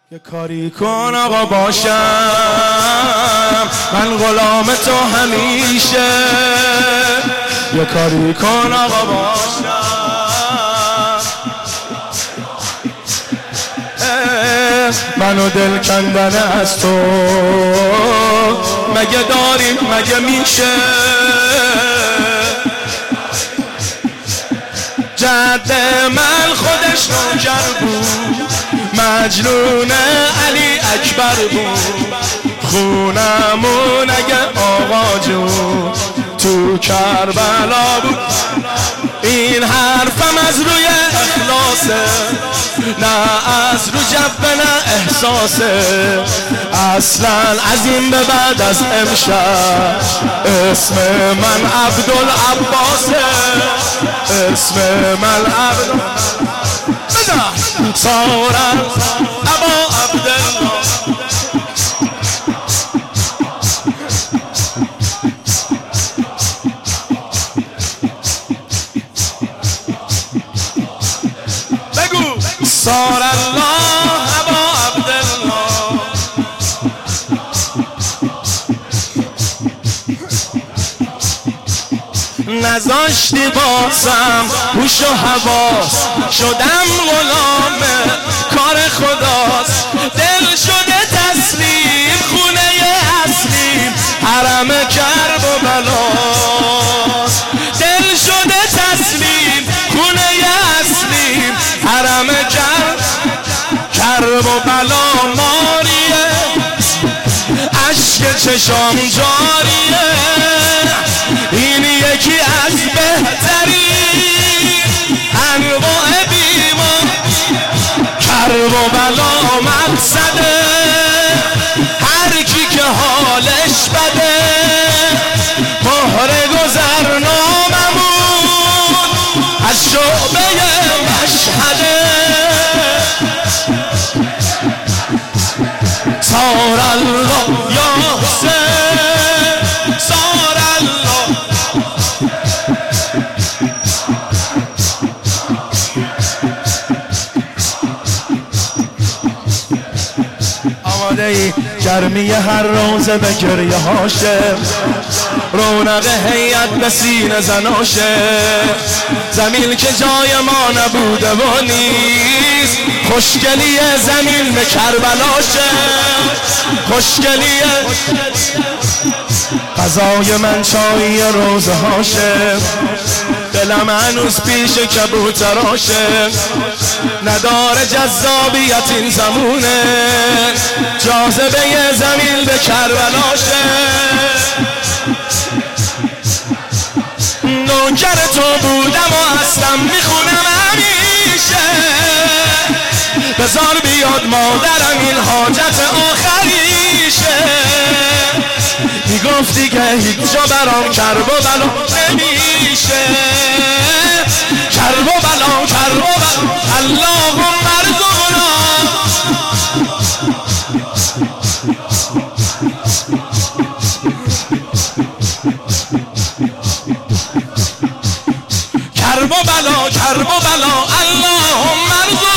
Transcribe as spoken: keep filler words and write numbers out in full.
یه کاری کن آقا باشم من غلام تو همیشه. یه کاری کن آقا باشم منو دل کندن از تو مگه داریم مگه میشه. جد من خودش نوکر بود مجنون علی اکبر بود خونمون اگه آقا جون تو کربلا بود. این حرفم از روی اخلاصه نه از رو جبه نه احساسه. اصلا از این به بعد از امشب اسم من عبدالعباسه. اسم من عبد سارا ابا عبدالله. بگو سارا الله ابا عبدالله. نذاشتی باسم هوش و حواس شدم غلام کار خداست. دل شده تسلیم خونه اصلیم حرم کرب و بلاست. دل شده تسلیم خونه اصلیم حرم کرب کرب و بلا ماریه. عشق چشام جاریه این یکی از بهترین انواع بیمار. کرب و بلا مقصده هر کی که حالش بده مهر گذرناممون از شعبه مشهده. سار الله یا حسین سار الله. آماده ای گرمی هر روزه به گریه هاشه رونق هیئت به سینه زناشه. زمین که جای ما نبوده و نیست خوشگلی زمین به کربلاشه. خوشگلی غذای من چای روزه هاشه دلم هنوز پیش کبوتراشه. نداره جذابیت این زمونه جاذبه زمین به کربلاشه. نوکر تو بودم و هستم میخونم همیشه. بذار بیاد مادرم این حاجت آخریشه. میگفتی که هیچ جا برام کرب و بلا نمیشه. کرب و بلا کرب و بلا اللهم ارزقنا. کرب و بلا کرب و بلا اللهم ارزقنا.